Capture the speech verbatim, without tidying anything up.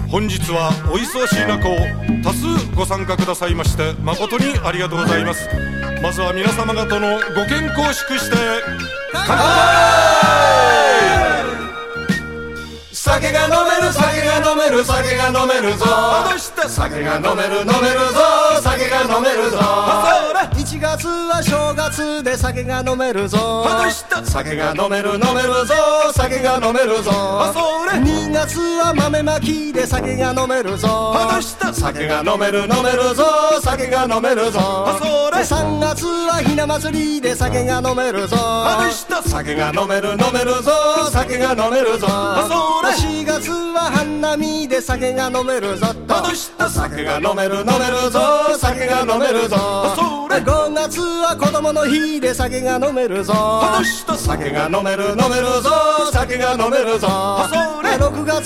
本日はお忙しい中を多数ご参加くださいまして誠にありがとうございます。まずは皆様方のご健康を祝して乾杯。 酒が飲める酒が飲める酒が飲めるぞ。酒が飲める飲めるぞ。酒が飲めるぞ。いちがつは正月で酒が飲めるぞ。酒が飲める飲めるぞ。酒が飲めるぞ。にがつは豆まきで酒が飲めるぞ。酒が飲める飲めるぞ。酒が飲めるぞ。さんがつはひな祭りで酒が飲めるぞ。酒が飲める飲めるぞ。酒が飲めるぞ。しがつは花見で酒が飲めるぞ。酒が飲める飲めるぞ。酒が飲めるぞ。ごがつは子供の日で酒が飲めるぞ。酒が飲める飲めるぞ。酒が飲めるぞ。ろくがつ